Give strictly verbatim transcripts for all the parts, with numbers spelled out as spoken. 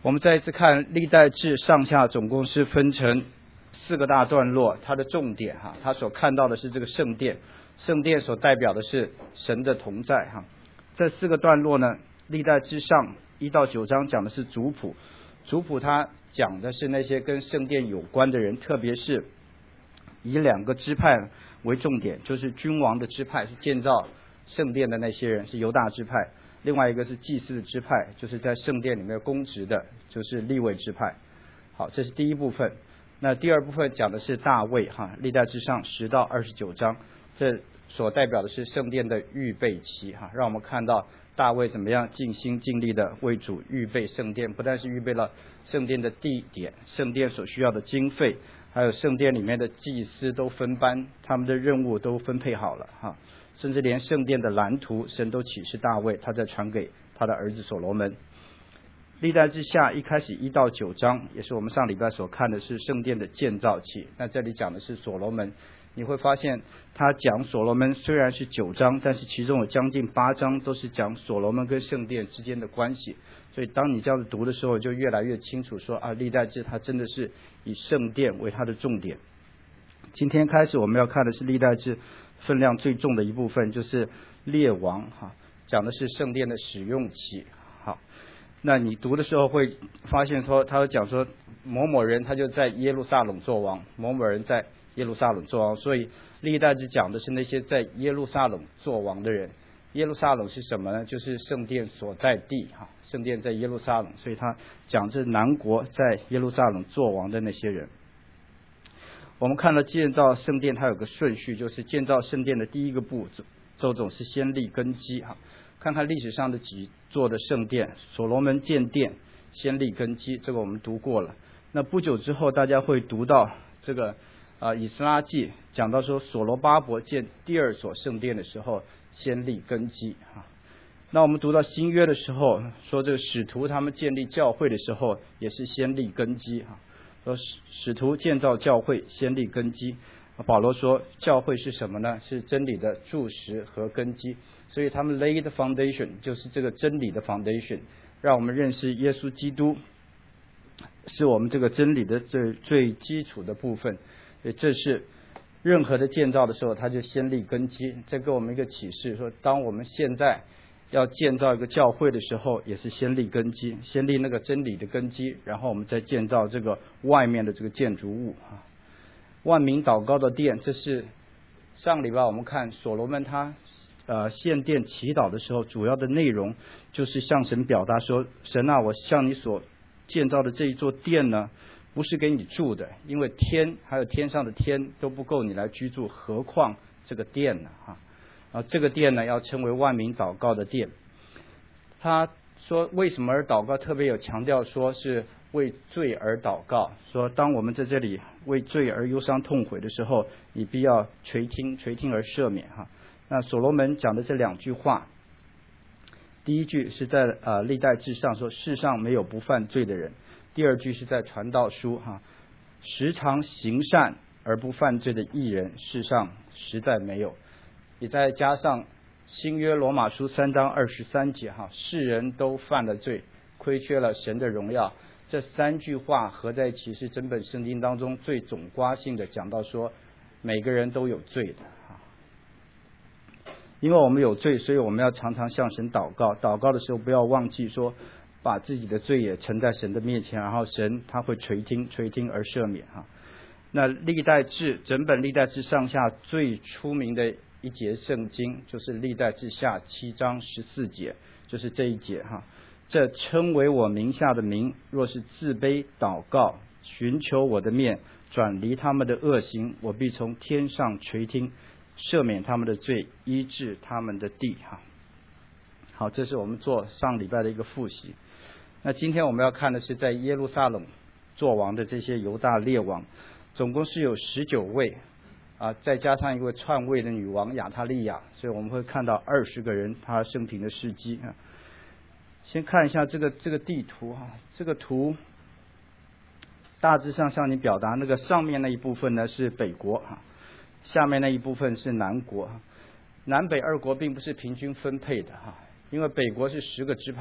我们再一次看历代志上下总共是分成四个大段落，它的重点哈，它所看到的是这个圣殿，圣殿所代表的是神的同在哈。这四个段落呢，历代志上一到九章讲的是族谱，族谱它讲的是那些跟圣殿有关的人，特别是以两个支派为重点，就是君王的支派是建造圣殿的那些人是犹大支派，另外一个是祭司的支派，就是在圣殿里面供职的，就是利未支派。好，这是第一部分。那第二部分讲的是大卫哈，历代志上十到二十九章，这所代表的是圣殿的预备期哈，让我们看到大卫怎么样尽心尽力的为主预备圣殿，不但是预备了圣殿的地点，圣殿所需要的经费，还有圣殿里面的祭司都分班，他们的任务都分配好了哈，甚至连圣殿的蓝图神都启示大卫，他在传给他的儿子所罗门。历代志下一开始一到九章，也是我们上礼拜所看的是圣殿的建造期，那这里讲的是所罗门。你会发现他讲所罗门虽然是九章，但是其中有将近八章都是讲所罗门跟圣殿之间的关系，所以当你这样子读的时候，就越来越清楚说啊，历代志他真的是以圣殿为他的重点。今天开始我们要看的是历代志分量最重的一部分，就是列王哈，讲的是圣殿的使用期。好，那你读的时候会发现说，他会讲说某某人他就在耶路撒冷做王，某某人在耶路撒冷做王，所以历代志讲的是那些在耶路撒冷做王的人。耶路撒冷是什么呢？就是圣殿所在地哈，圣殿在耶路撒冷，所以他讲这南国在耶路撒冷做王的那些人。我们看了建造圣殿，它有个顺序，就是建造圣殿的第一个步骤总是先立根基哈。看看历史上的几座的圣殿，所罗门建殿先立根基，这个我们读过了。那不久之后，大家会读到这个啊以斯拉记讲到说，所罗巴伯建第二所圣殿的时候，先立根基哈。那我们读到新约的时候，说这个使徒他们建立教会的时候，也是先立根基哈。说使徒建造教会先立根基，保罗说教会是什么呢？是真理的柱石和根基，所以他们 lay the foundation 就是这个真理的 foundation， 让我们认识耶稣基督是我们这个真理的最最基础的部分。这是任何的建造的时候，他就先立根基。这给我们一个启示，说当我们现在要建造一个教会的时候，也是先立根基，先立那个真理的根基，然后我们再建造这个外面的这个建筑物啊。万民祷告的殿，这是上礼拜我们看所罗门他呃献殿祈祷的时候，主要的内容就是向神表达说，神啊，我向你所建造的这一座殿呢，不是给你住的，因为天还有天上的天都不够你来居住，何况这个殿呢哈。啊，这个殿呢要称为万民祷告的殿。他说为什么而祷告，特别有强调说是为罪而祷告，说当我们在这里为罪而忧伤痛悔的时候，你必要垂听，垂听而赦免哈。那所罗门讲的这两句话，第一句是在呃历代志上说世上没有不犯罪的人，第二句是在传道书哈，时常行善而不犯罪的义人世上实在没有。也再加上新约罗马书三章二十三节哈，世人都犯了罪，亏缺了神的荣耀。这三句话合在一起，是整本圣经当中最总括性的讲到说，每个人都有罪的哈。因为我们有罪，所以我们要常常向神祷告。祷告的时候不要忘记说，把自己的罪也呈在神的面前，然后神他会垂听，垂听而赦免哈。那历代志整本历代志上下最出名的一节圣经就是历代志下七章十四节，就是这一节哈。这称为我名下的民，若是自卑祷告，寻求我的面，转离他们的恶行，我必从天上垂听，赦免他们的罪，医治他们的地哈。好，这是我们做上礼拜的一个复习。那今天我们要看的是在耶路撒冷做王的这些犹大列王，总共是有十九位啊，再加上一位篡位的女王亚他利亚，所以我们会看到二十个人他生平的事迹啊。先看一下这个这个地图哈，这个图大致上向你表达，那个上面那一部分呢是北国哈，下面那一部分是南国。南北二国并不是平均分配的哈，因为北国是十个支派，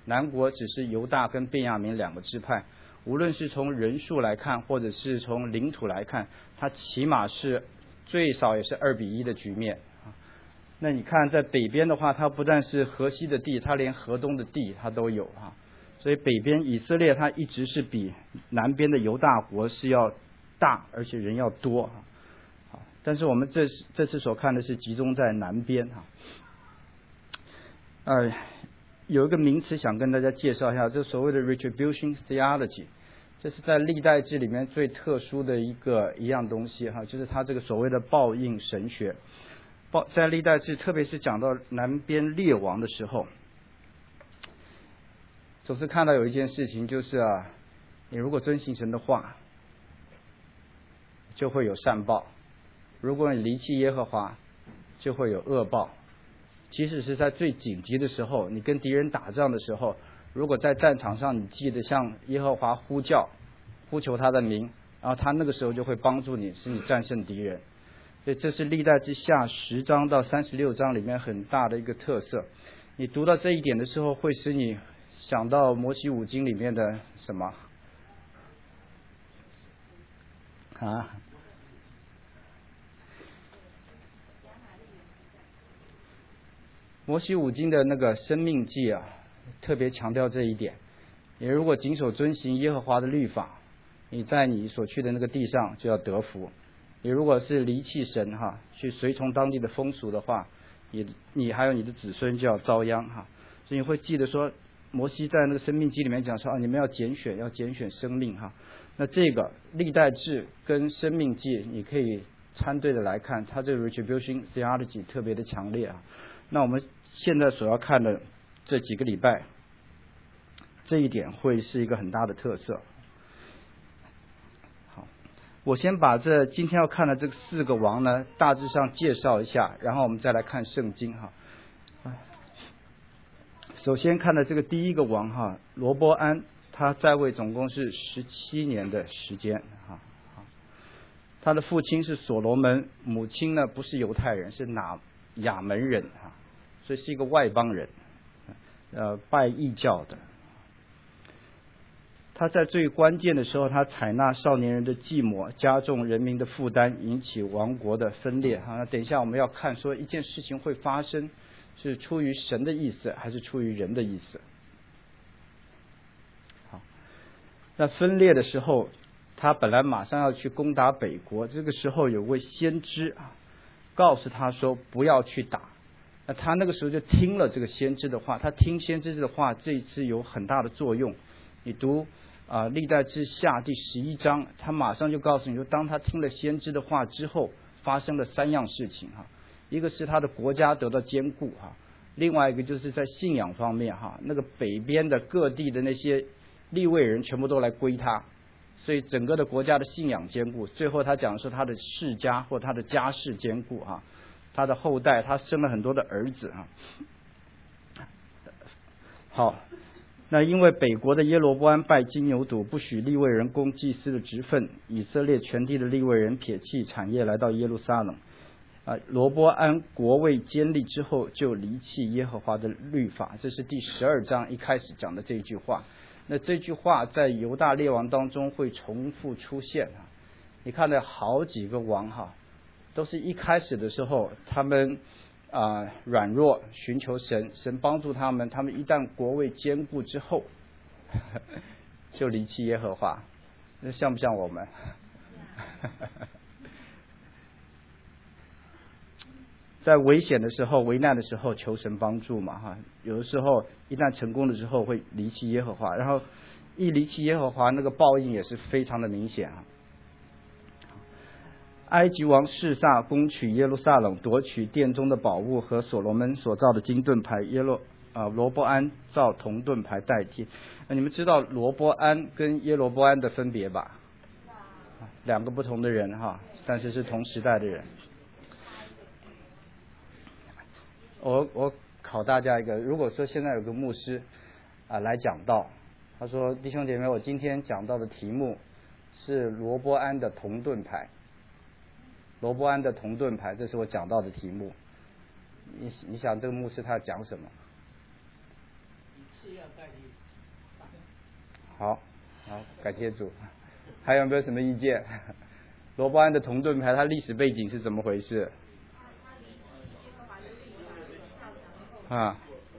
南国只是犹大跟便雅悯两个支派，无论是从人数来看，或者是从领土来看，它起码是最少也是二比一的局面。那你看在北边的话，它不但是河西的地，它连河东的地它都有哈。所以北边以色列它一直是比南边的犹大国是要大，而且人要多哈。但是我们这这次所看的是集中在南边哈。呃，有一个名词想跟大家介绍一下，这所谓的 retribution theology， 这是在历代志里面最特殊的一个一样东西哈，就是它这个所谓的报应神学。报在历代志，特别是讲到南边列王的时候，总是看到有一件事情，就是啊，你如果遵行神的话，就会有善报；如果你离弃耶和华，就会有恶报。即使是在最紧急的时候，你跟敌人打仗的时候，如果在战场上你记得向耶和华呼叫，呼求他的名，然后他那个时候就会帮助你，使你战胜敌人。所以这是历代之下十章到三十六章里面很大的一个特色。你读到这一点的时候，会使你想到摩西五经里面的什么啊？摩西五经的那个生命记啊，特别强调这一点。你如果谨守遵行耶和华的律法，你在你所去的那个地上就要得福。你如果是离弃神哈，去随从当地的风俗的话，你你还有你的子孙就要遭殃哈。所以你会记得说，摩西在那个生命记里面讲说啊，你们要拣选，要拣选生命哈。那这个历代志跟生命记，你可以参对的来看，它这个 retribution theology 特别的强烈啊。那我们现在所要看的这几个礼拜，这一点会是一个很大的特色。好，我先把这今天要看的这个四个王呢，大致上介绍一下，然后我们再来看圣经哈。首先看的这个第一个王哈，罗波安，他在位总共是十七年的时间哈。他的父亲是所罗门，母亲呢不是犹太人，是哪亚门人哈。所以是一个外邦人，呃，拜异教的。他在最关键的时候，他采纳少年人的寂寞，加重人民的负担，引起王国的分裂。哈，那等一下我们要看说一件事情会发生，是出于神的意思，还是出于人的意思？好，那分裂的时候，他本来马上要去攻打北国，这个时候有位先知啊，告诉他说不要去打。那他那个时候就听了这个先知的话，他听先知的话，这一次有很大的作用。你读啊、呃、历代志下第十一章，他马上就告诉你说，当他听了先知的话之后，发生了三样事情哈。一个是他的国家得到坚固哈，另外一个就是在信仰方面哈，那个北边的各地的那些利未人全部都来归他，所以整个的国家的信仰坚固。最后他讲说他的世家或他的家世坚固哈。他的后代，他生了很多的儿子啊。好，那因为北国的耶罗波安拜金牛犊，不许利未人供祭司的职分，以色列全地的利未人撇弃产业，来到耶路撒冷。啊，罗波安国位坚立之后，就离弃耶和华的律法，这是第十二章一开始讲的这句话。那这句话在犹大列王当中会重复出现啊。你看了好几个王哈。都是一开始的时候，他们啊、呃、软弱，寻求神，神帮助他们。他们一旦国位坚固之后，呵呵就离弃耶和华。那像不像我们？在危险的时候、危难的时候求神帮助嘛哈。有的时候一旦成功了之后会离弃耶和华，然后一离弃耶和华，那个报应也是非常的明显啊。埃及王示撒攻取耶路撒冷，夺取殿中的宝物和所罗门所造的金盾牌，耶罗啊罗波安造铜盾牌代替。你们知道罗波安跟耶罗波安的分别吧？两个不同的人哈，但是是同时代的人。我我考大家一个，如果说现在有个牧师啊来讲道，他说弟兄姐妹，我今天讲到的题目是罗波安的铜盾牌。罗波安的铜盾牌，这是我讲到的题目。你你想这个牧师他要讲什么？一次要带领好，好，感谢主。还有没有什么意见？罗波安的铜盾牌，它历史背景是怎么回事？啊，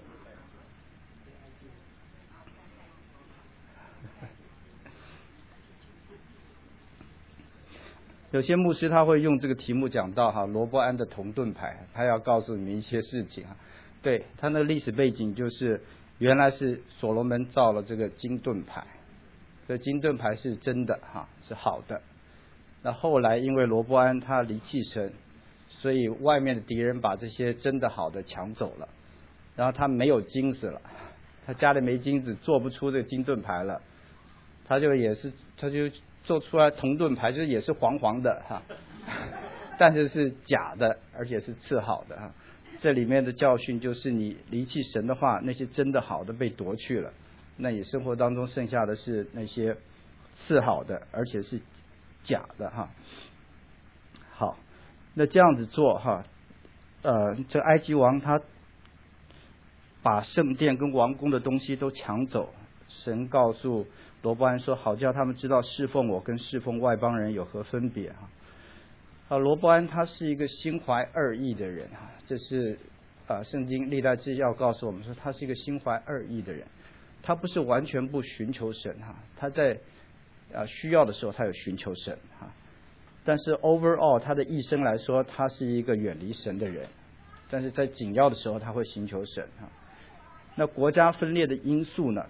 有些牧师他会用这个题目讲到哈，罗波安的铜盾牌，他要告诉你们一些事情哈。对，他那个历史背景就是原来是所罗门造了这个金盾牌，这金盾牌是真的哈，是好的。那后来因为罗波安他离弃神，所以外面的敌人把这些真的好的抢走了，然后他没有金子了，他家里没金子，做不出这个金盾牌了，他就也是他就做出来铜盾牌，就是也是黄黄的哈，但是是假的，而且是次好的哈。这里面的教训就是你离弃神的话，那些真的好的被夺去了，那你生活当中剩下的是那些次好的，而且是假的哈。好，那这样子做哈，呃，这埃及王他把圣殿跟王宫的东西都抢走，神告诉罗波安说，好叫他们知道侍奉我跟侍奉外邦人有何分别哈。啊，罗波安他是一个心怀二意的人哈，这是啊圣经历代志要告诉我们说，他是一个心怀二意的人，他不是完全不寻求神哈，他在啊需要的时候他有寻求神哈，但是 overall 他的一生来说，他是一个远离神的人，但是在紧要的时候他会寻求神哈。那国家分裂的因素呢，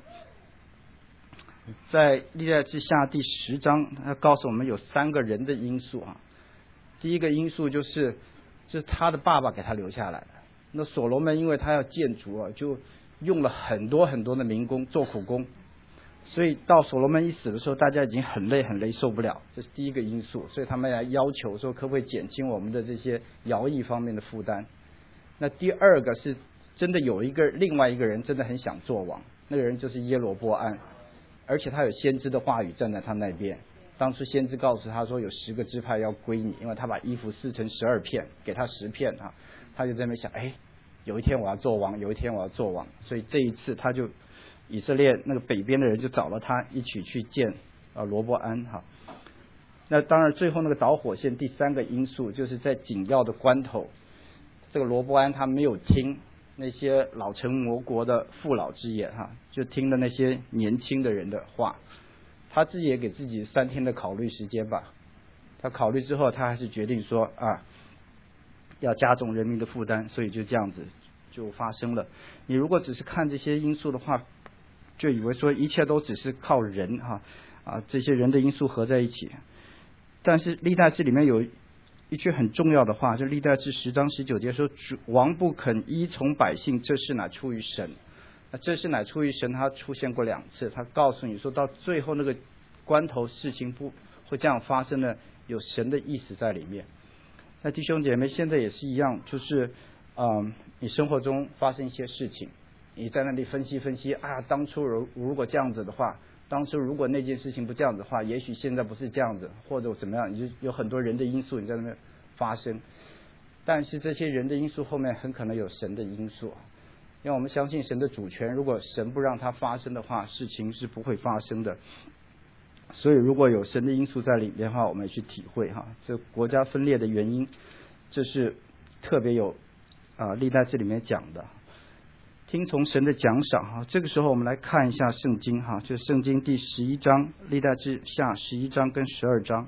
在历代志下第十章，他告诉我们有三个人的因素啊。第一个因素就是就是他的爸爸给他留下来的。那所罗门因为他要建筑啊，就用了很多很多的民工做苦工，所以到所罗门一死的时候，大家已经很累很累受不了，这是第一个因素，所以他们来要求说可不可以减轻我们的这些徭役方面的负担。那第二个是真的有一个另外一个人真的很想做王，那个人就是耶罗波安，而且他有先知的话语站在他那边。当初先知告诉他说有十个支派要归你，因为他把衣服撕成十二片给他十片啊，他就在那边想，哎，有一天我要做王，有一天我要做王，所以这一次他就以色列那个北边的人就找了他一起去见啊罗波安哈。那当然最后那个导火线第三个因素就是在紧要的关头，这个罗波安他没有听那些老成魔国的父老之言哈，就听了那些年轻的人的话。他自己也给自己三天的考虑时间吧，他考虑之后，他还是决定说啊，要加重人民的负担，所以就这样子就发生了。你如果只是看这些因素的话，就以为说一切都只是靠人哈啊，这些人的因素合在一起。但是历代志里面有一句很重要的话，就历代志十章十九节说，王不肯依从百姓，这事乃出于神。这是乃出于神，他出现过两次，他告诉你说到最后那个关头事情不会这样发生的，有神的意思在里面。那弟兄姐妹现在也是一样，就是嗯，你生活中发生一些事情，你在那里分析分析啊，当初如如果这样子的话，当初如果那件事情不这样子的话，也许现在不是这样子，或者怎么样，你就有很多人的因素你在那边发生，但是这些人的因素后面很可能有神的因素。因为我们相信神的主权，如果神不让它发生的话，事情是不会发生的。所以如果有神的因素在里面的话，我们也去体会哈，这国家分裂的原因，这是特别有啊历代志里面讲的。听从神的奖赏哈，这个时候我们来看一下圣经哈，就圣经第十一章，历代志下十一章跟十二章。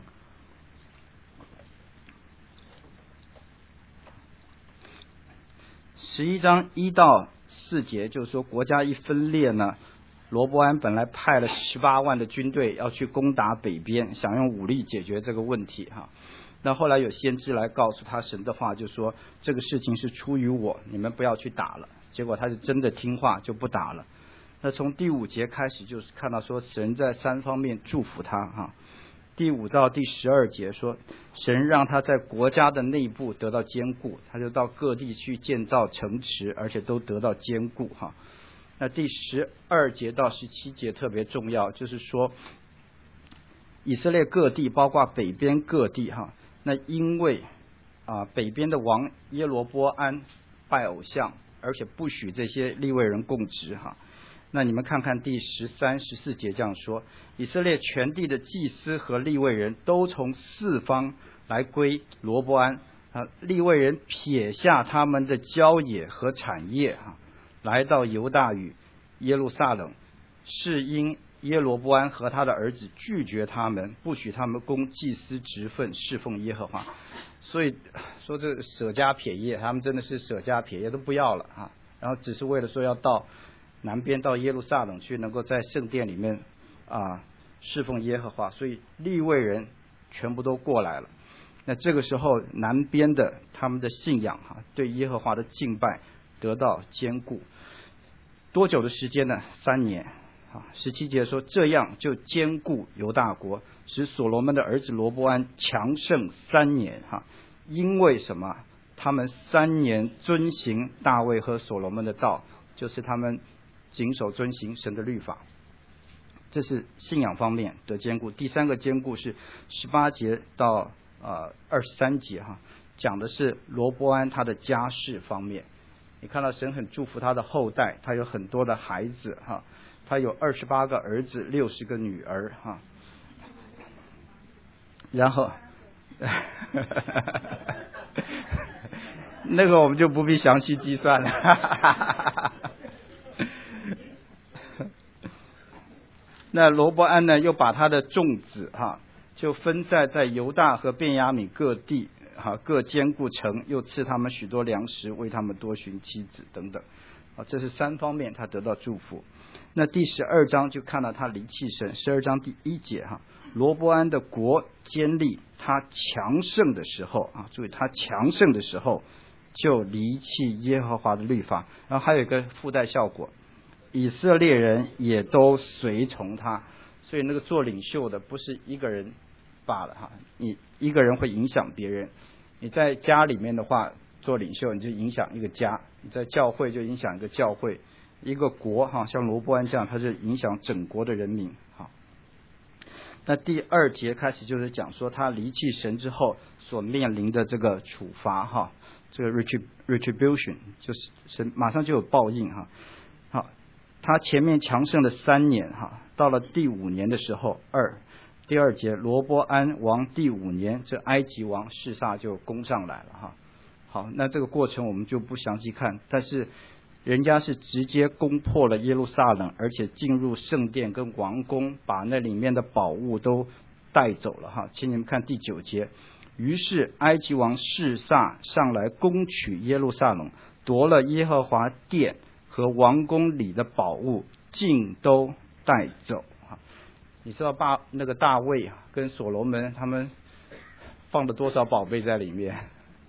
十一章一到四节就是说，国家一分裂呢，罗波安本来派了十八万的军队要去攻打北边，想用武力解决这个问题哈。那后来有先知来告诉他神的话，就说这个事情是出于我，你们不要去打了。结果他是真的听话，就不打了。那从第五节开始就是看到说神在三方面祝福他哈。第五到第十二节说，神让他在国家的内部得到坚固，他就到各地去建造城池，而且都得到坚固哈。那第十二节到十七节特别重要，就是说以色列各地，包括北边各地哈，那因为啊北边的王耶罗波安拜偶像，而且不许这些利未人供职哈。 那你们看看第十三、十四节这样说：以色列全地的祭司和利未人都从四方来归罗波安啊，利未人撇下他们的郊野和产业啊，来到犹大与耶路撒冷，是因耶罗波安和他的儿子拒绝他们，不许他们供祭司职分，侍奉耶和华。所以说这舍家撇业，他们真的是舍家撇业都不要了啊，然后只是为了说要到南边到耶路撒冷去，能够在圣殿里面啊侍奉耶和华，所以利未人全部都过来了。那这个时候南边的他们的信仰哈、啊，对耶和华的敬拜得到坚固。多久的时间呢？三年啊。十七节说，这样就坚固犹大国，使所罗门的儿子罗波安强盛三年哈、啊。因为什么？他们三年遵行大卫和所罗门的道，就是他们谨守遵行神的律法，这是信仰方面的坚固。第三个坚固是十八节到呃二十三节哈，讲的是罗波安他的家世方面。你看到神很祝福他的后代，他有很多的孩子哈，他有二十八个儿子，六十个女儿哈。然后那个我们就不必详细计算了。那罗波安呢，又把他的众子哈，就分散在犹大和便雅悯各地哈，各坚固城，又赐他们许多粮食，为他们多寻妻子等等啊，这是三方面他得到祝福。那第十二章就看到他离弃神。十二章第一节哈，罗波安的国坚立，他强盛的时候啊，注意他强盛的时候就离弃耶和华的律法。然后还有一个附带效果，以色列人也都随从他，所以那个做领袖的不是一个人罢了哈，你一个人会影响别人。你在家里面的话做领袖，你就影响一个家；你在教会就影响一个教会，一个国哈，像罗波安这样，他是影响整国的人民哈。那第二节开始就是讲说他离弃神之后所面临的这个处罚哈，这个 retribution 就是神马上就有报应哈。好，他前面强盛了三年哈，到了第五年的时候，二第二节罗波安王第五年，这埃及王示撒就攻上来了哈。好，那这个过程我们就不详细看，但是人家是直接攻破了耶路撒冷，而且进入圣殿跟王宫，把那里面的宝物都带走了哈。请你们看第九节，于是埃及王示撒上来攻取耶路撒冷，夺了耶和华殿和王宫里的宝物，尽都带走。你知道大那个大卫啊，跟所罗门他们放了多少宝贝在里面？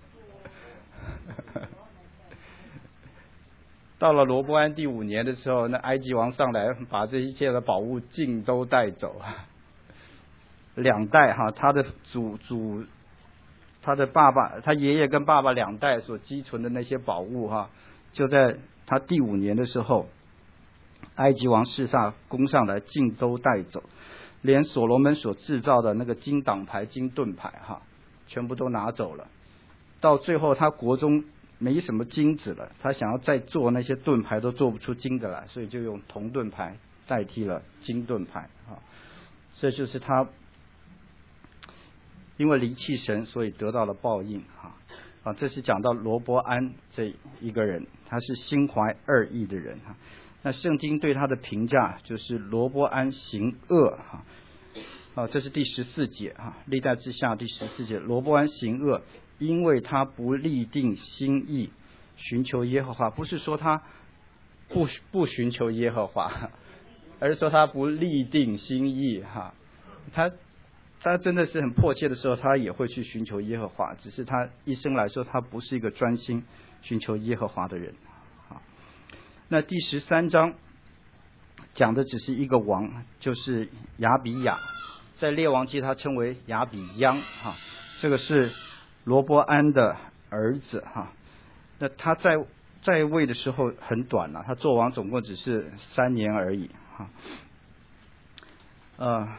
到了罗波安第五年的时候，那埃及王上来把这一切的宝物尽都带走，两代哈，他的祖祖，他的爸爸，他爷爷跟爸爸两代所积存的那些宝物哈，就在他第五年的时候，埃及王示撒攻上来，尽都带走，连所罗门所制造的那个金挡牌、金盾牌哈，全部都拿走了。到最后，他国中没什么金子了，他想要再做那些盾牌都做不出金的来，所以就用铜盾牌代替了金盾牌啊。这就是他因为离弃神，所以得到了报应啊。啊，这是讲到罗波安这一个人，他是心怀二意的人哈。那圣经对他的评价就是罗波安行恶哈。啊，这是第十四节哈，历代志下第十四节，罗波安行恶，因为他不立定心意寻求耶和华，不是说他不不寻求耶和华，而是说他不立定心意哈。他他真的是很迫切的时候，他也会去寻求耶和华，只是他一生来说，他不是一个专心寻求耶和华的人。好，那第十三章讲的只是一个王，就是亚比亚，在列王记他称为亚比央哈，这个是罗波安的儿子哈。那他在在位的时候很短了，他做王总共只是三年而已哈。呃，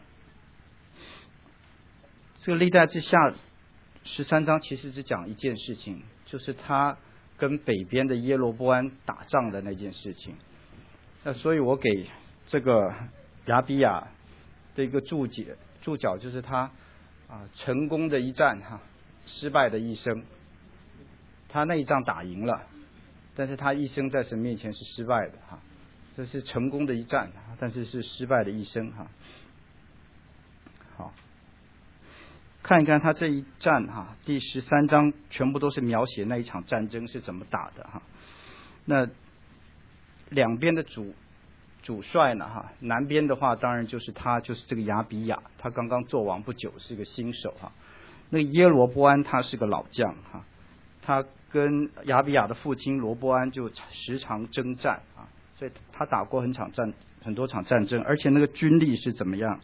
这个历代志下十三章其实只讲一件事情，就是他跟北边的耶罗波安打仗的那件事情。 那所以我给这个亚比亚的一个注解注脚就是他啊成功的一战哈，失败的一生。他那一仗打赢了，但是他一生在神面前是失败的哈。这是成功的一战，但是是失败的一生哈。好，看一看他这一战哈，第十三章全部都是描写那一场战争是怎么打的哈。那两边的主主帅呢哈，南边的话当然就是他，就是这个亚比亚，他刚刚做王不久，是个新手哈。那个耶罗波安他是个老将哈，他跟亚比亚的父亲罗波安就时常征战啊，所以他打过很场战很多场战争，而且那个军力是怎么样？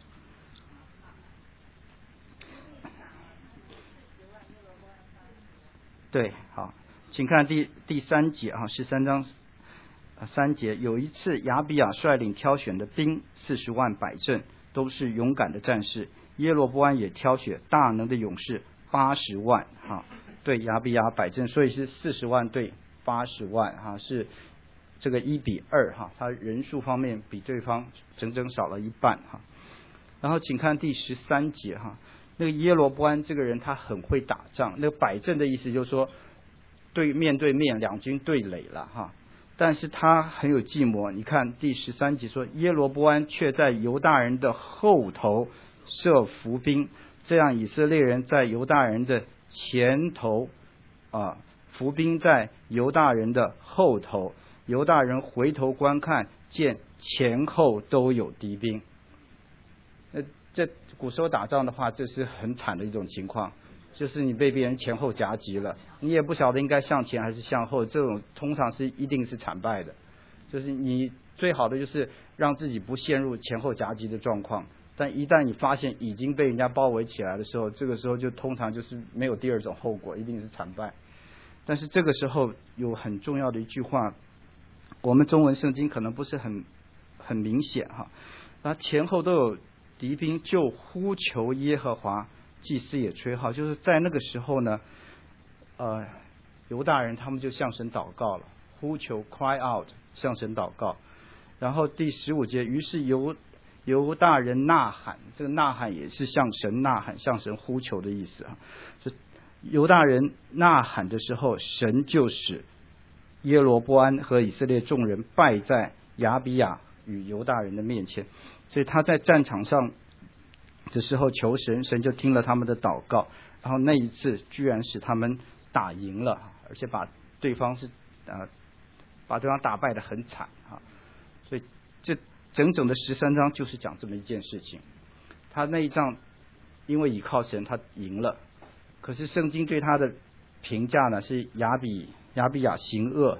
对，好，请看第第三节啊，十三章三节。有一次，亚比亚率领挑选的兵四十万百阵，都是勇敢的战士。耶罗波安也挑选大能的勇士八十万，哈，对亚比亚百阵，所以是四十万对八十万，哈，是这个一比二，哈，他人数方面比对方整整少了一半，哈。然后请看第十三节，哈。那个耶罗波安这个人他很会打仗，那个摆阵的意思就是说对面对面两军对垒了哈，但是他很有计谋。你看第十三节说，耶罗波安却在犹大人的后头设伏兵，这样以色列人在犹大人的前头啊，伏兵在犹大人的后头，犹大人回头观看，见前后都有敌兵。那这古时候打仗的话，这是很惨的一种情况，就是你被别人前后夹击了，你也不晓得应该向前还是向后，这种通常是一定是惨败的。就是你最好的就是让自己不陷入前后夹击的状况，但一旦你发现已经被人家包围起来的时候，这个时候就通常就是没有第二种后果，一定是惨败。但是这个时候有很重要的一句话，我们中文圣经可能不是很很明显哈，那前后都有敌兵，就呼求耶和华，祭司也吹号。就是在那个时候呢，呃，犹大人他们就向神祷告了，呼求 cry out 向神祷告。然后第十五节，于是犹犹大人呐喊，这个呐喊也是向神呐喊，向神呼求的意思啊。就犹大人呐喊的时候，神就使耶罗波安和以色列众人败在亚比亚与犹大人的面前。所以他在战场上的时候求神，神就听了他们的祷告，然后那一次居然使他们打赢了，而且把对方是呃把对方打败得很惨啊。所以这整整的十三章就是讲这么一件事情。他那一仗因为倚靠神他赢了，可是圣经对他的评价呢是亚比亚比亚行恶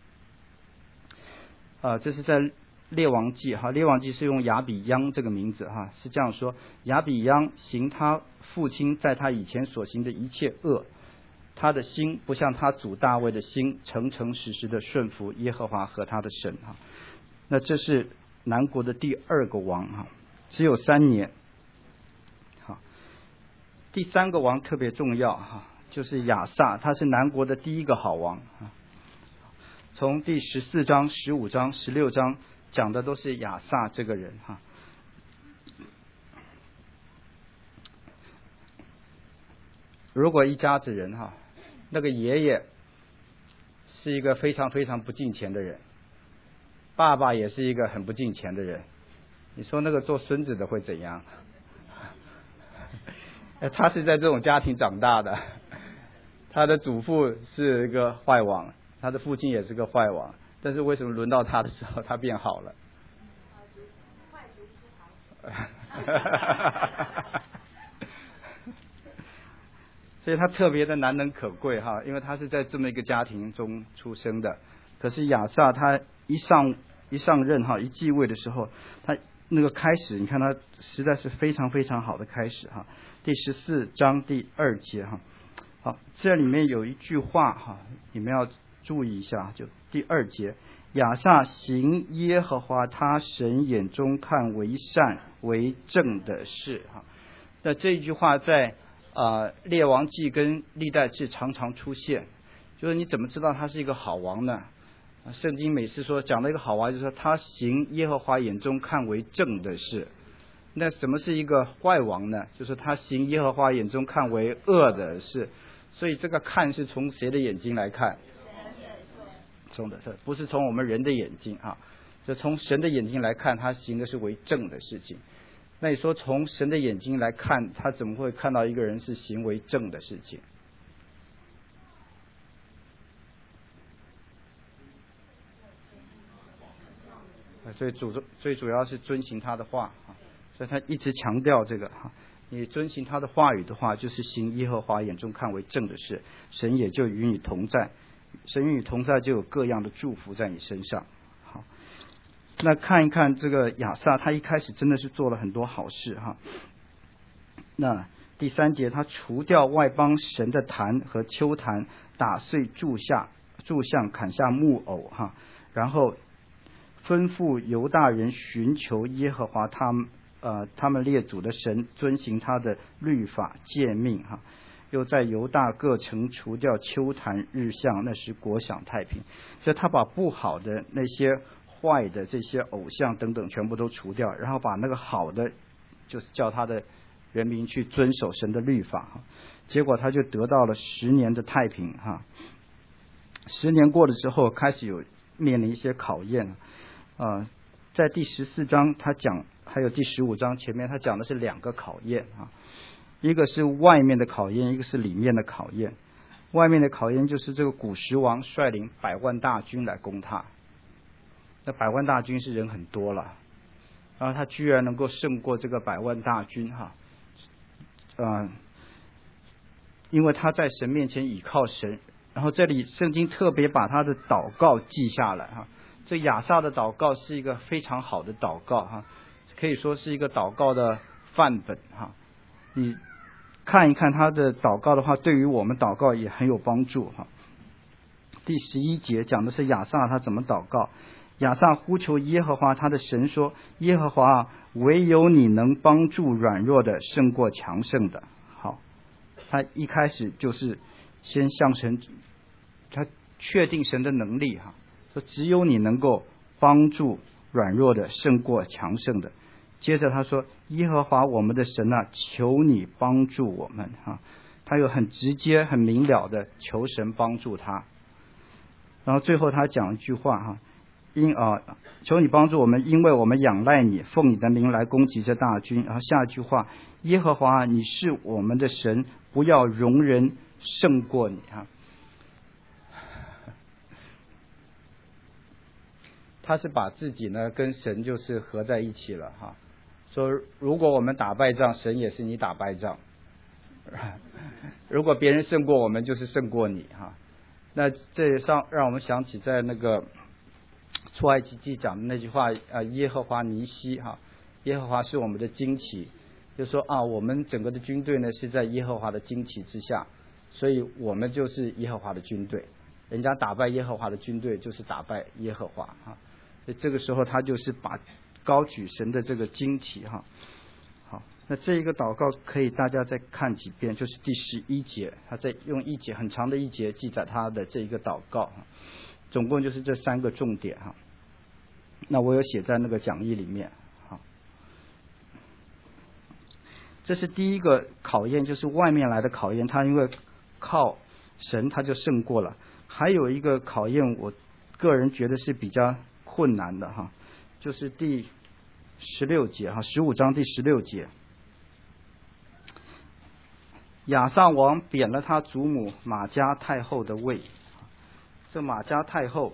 啊、呃，这是在列王记哈，列王记是用亚比央这个名字哈，是这样说：亚比央行他父亲在他以前所行的一切恶，他的心不像他祖大卫的心，诚诚实实的顺服耶和华和他的神哈。那这是南国的第二个王哈，只有三年。好，第三个王特别重要哈，就是亚撒，他是南国的第一个好王啊。从第十四章、十五章、十六章讲的都是亚撒这个人哈。如果一家子人哈，那个爷爷是一个非常非常不敬钱的人，爸爸也是一个很不敬钱的人，你说那个做孙子的会怎样？他是在这种家庭长大的，他的祖父是一个坏王，他的父亲也是个坏王，但是为什么轮到他的时候他变好了？所以他特别的难能可贵哈，因为他是在这么一个家庭中出生的。可是亚撒他一上一上任哈，一继位的时候，他那个开始，你看他实在是非常非常好的开始哈。第十四章第二节哈，好，这里面有一句话哈，你们要注意一下，就第二节，亚撒行耶和华他神眼中看为善为正的事哈。那这一句话在呃列王记跟历代志常常出现，就是你怎么知道他是一个好王呢？ 圣经每次说讲了一个好话，就是说他行耶和华眼中看为正的事。那什么是一个坏王呢？就是他行耶和华眼中看为恶的事。所以这个看是从谁的眼睛来看？从的是不是从我们人的眼睛啊？就从神的眼睛来看，他行的是为正的事情。那你说从神的眼睛来看，他怎么会看到一个人是行为正的事情？最主最主要是遵行他的话，所以他一直强调这个哈。你遵行他的话语的话，就是行耶和华眼中看为正的事，神也就与你同在，神与你同在就有各样的祝福在你身上。好，那看一看这个亚撒，他一开始真的是做了很多好事哈。那第三节，他除掉外邦神的坛和丘坛，打碎柱下柱像，砍下木偶哈，然后吩咐犹大人寻求耶和华他们呃他们列祖的神，遵行他的律法诫命哈。又在犹大各城除掉丘坛日像，那时国享太平。所以他把不好的那些坏的这些偶像等等全部都除掉，然后把那个好的就是叫他的人民去遵守神的律法哈。结果他就得到了十年的太平哈。十年过了之后，开始有面临一些考验啊、呃。在第十四章他讲，还有第十五章前面他讲的是两个考验啊。一个是外面的考验，一个是里面的考验。外面的考验就是这个古时王率领百万大军来攻他，那百万大军是人很多了，然后他居然能够胜过这个百万大军哈，嗯，因为他在神面前倚靠神。然后这里圣经特别把他的祷告记下来哈，这亚撒的祷告是一个非常好的祷告哈，可以说是一个祷告的范本哈。你看一看他的祷告的话，对于我们祷告也很有帮助哈。第十一节讲的是亚撒他怎么祷告。亚撒呼求耶和华他的神说：耶和华，唯有你能帮助软弱的胜过强盛的。好，他一开始就是先向神，他确定神的能力哈，说只有你能够帮助软弱的胜过强盛的。接着他说：耶和华我们的神啊，求你帮助我们哈。他有很直接很明了的求神帮助他。然后最后他讲一句话哈，因啊求你帮助我们，因为我们仰赖你，奉你的名来攻击这大军。然后下一句话，耶和华你是我们的神，不要容人胜过你哈。他是把自己呢跟神就是合在一起了哈。说如果我们打败仗，神也是你打败仗；如果别人胜过我们，就是胜过你哈。那这上让我们想起在那个出埃及记讲的那句话啊，耶和华尼西哈，耶和华是我们的旌旗，就说啊，我们整个的军队呢是在耶和华的旌旗之下，所以我们就是耶和华的军队。人家打败耶和华的军队，就是打败耶和华哈。所以这个时候他就是把高举神的这个旌旗哈。好，那这一个祷告可以大家再看几遍，就是第十一节，他在用一节很长的一节记载他的这一个祷告，总共就是这三个重点哈。那我有写在那个讲义里面。好，这是第一个考验，就是外面来的考验，他因为靠神他就胜过了。还有一个考验，我个人觉得是比较困难的哈，就是第十六节哈，十五章第十六节，亚撒王贬了他祖母玛迦太后的位。这玛迦太后，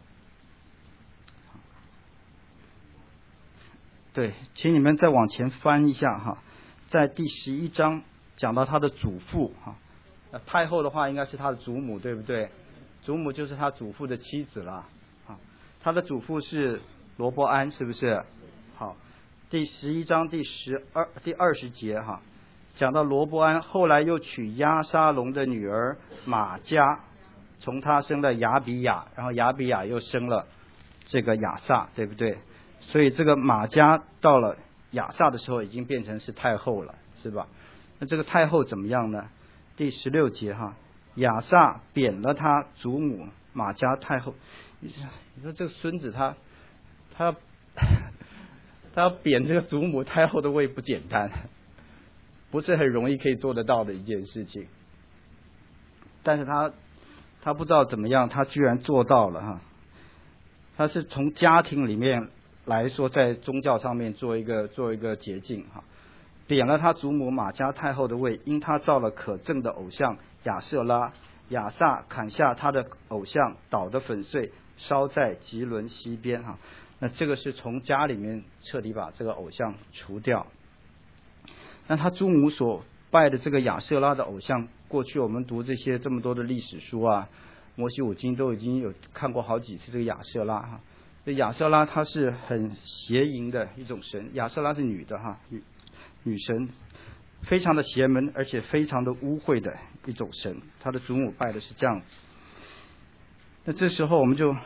对，请你们再往前翻一下哈，在第十一章讲到他的祖父哈，太后的话应该是他的祖母，对不对？祖母就是他祖父的妻子了啊。他的祖父是罗波安，是不是？好，第十一章第十二第二十节哈，讲到罗波安后来又娶押沙龙的女儿玛迦，从他生了亚比雅，然后亚比雅又生了这个亚撒，对不对？所以这个玛迦到了亚撒的时候已经变成是太后了，是吧？那这个太后怎么样呢？第十六节哈，亚撒贬了他祖母马家太后，你说这个孙子他他他要贬这个祖母太后的位不简单，不是很容易可以做得到的一件事情。但是他他不知道怎么样，他居然做到了哈。他是从家庭里面来说，在宗教上面做一个做一个捷径哈，贬了他祖母马家太后的位，因他造了可憎的偶像亚舍拉，亚萨砍下他的偶像，捣得粉碎，烧在吉伦西边哈。那这个是从家里面彻底把这个偶像除掉。那他祖母所拜的这个亚舍拉的偶像，过去我们读这些这么多的历史书啊，摩西五经都已经有看过好几次这个亚舍拉哈。这亚舍拉它是很邪淫的一种神，亚舍拉是女的哈，女女神，非常的邪门，而且非常的污秽的一种神。他的祖母拜的是这样子。那这时候我们就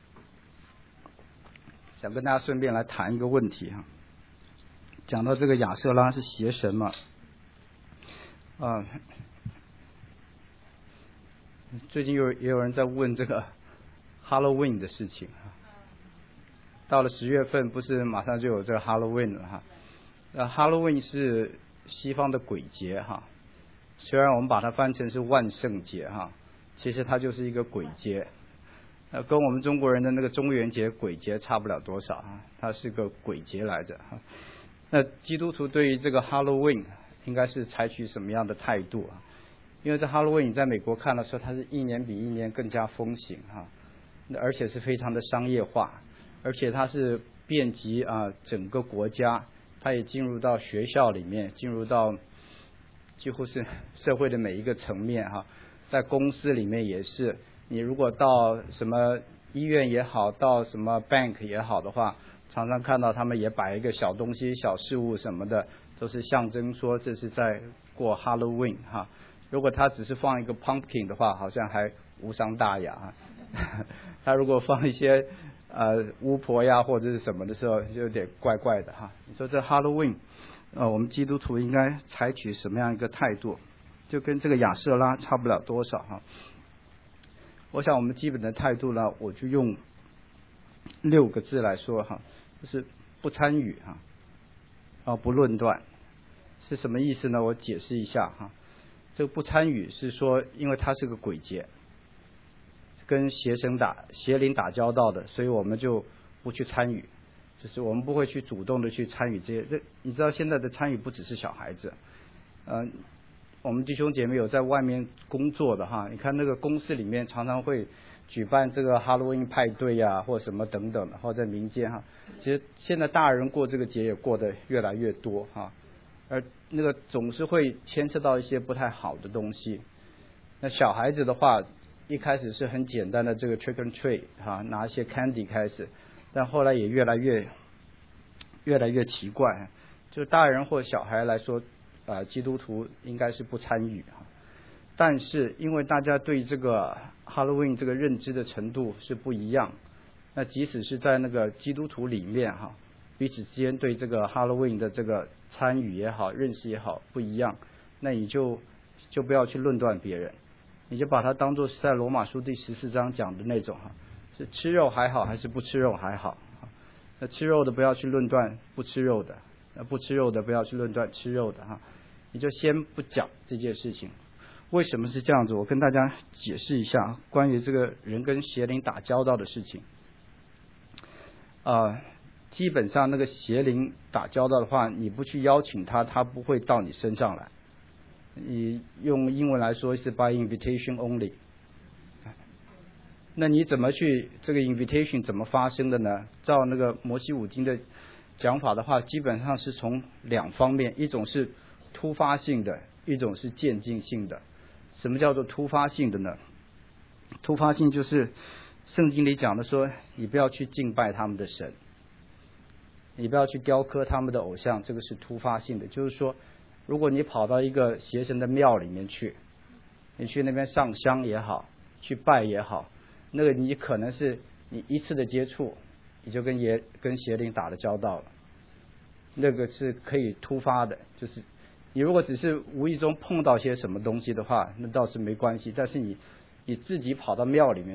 想跟大家顺便来谈一个问题哈，讲到这个亚舍拉是邪神嘛，啊，最近有也有人在问这个 Halloween 的事情哈，到了十月份不是马上就有这个 Halloween 了哈，呃 Halloween 是西方的鬼节哈，虽然我们把它翻成是万圣节哈，其实它就是一个鬼节。呃，跟我们中国人的那个中元节、鬼节差不了多少啊，它是个鬼节来着哈。那基督徒对于这个 Halloween 应该是采取什么样的态度啊？因为这 Halloween 你在美国看的时候，它是一年比一年更加风行哈，而且是非常的商业化，而且它是遍及啊整个国家，它也进入到学校里面，进入到几乎是社会的每一个层面哈，在公司里面也是。你如果到什么医院也好，到什么 bank 也好的话，常常看到他们也摆一个小东西、小事物什么的，都是象征说这是在过 Halloween 哈。如果他只是放一个 pumpkin 的话，好像还无伤大雅。他如果放一些呃巫婆呀或者是什么的时候，就有点怪怪的哈。你说这 Halloween， 呃，我们基督徒应该采取什么样一个态度？就跟这个亚舍拉差不了多少哈。我想我们基本的态度呢，我就用六个字来说哈，就是不参与哈，啊不论断，是什么意思呢？我解释一下哈。这个不参与是说，因为它是个鬼节，跟邪神打邪灵打交道的，所以我们就不去参与，就是我们不会去主动的去参与这些。这你知道现在的参与不只是小孩子，嗯、呃。我们弟兄姐妹有在外面工作的哈，你看那个公司里面常常会举办这个 Halloween 派对呀、啊，或什么等等的，或在民间哈。其实现在大人过这个节也过得越来越多哈，而那个总是会牵涉到一些不太好的东西。那小孩子的话，一开始是很简单的这个 trick and treat 哈，拿一些 candy 开始，但后来也越来越越来越奇怪，就是大人或小孩来说。啊、呃，基督徒应该是不参与哈，但是因为大家对这个 Halloween 这个认知的程度是不一样，那即使是在那个基督徒里面哈，彼此之间对这个 Halloween 的这个参与也好、认识也好不一样，那你就就不要去论断别人，你就把它当作是在罗马书第十四章讲的那种哈，是吃肉还好还是不吃肉还好，那吃肉的不要去论断不吃肉的，那不吃肉的不要去论断吃肉的哈。你就先不讲这件事情，为什么是这样子？我跟大家解释一下关于这个人跟邪灵打交道的事情。啊、呃，基本上那个邪灵打交道的话，你不去邀请他，他不会到你身上来。你用英文来说是 by invitation only。那你怎么去这个 invitation 怎么发生的呢？照那个摩西五经的讲法的话，基本上是从两方面，一种是突发性的，一种是渐进性的。什么叫做突发性的呢？突发性就是圣经里讲的说，你不要去敬拜他们的神，你不要去雕刻他们的偶像，这个是突发性的。就是说，如果你跑到一个邪神的庙里面去，你去那边上香也好，去拜也好，那个你可能是你一次的接触，你就跟邪跟邪灵打了交道了，那个是可以突发的，就是你如果只是无意中碰到些什么东西的话，那倒是没关系。但是你你自己跑到庙里面去，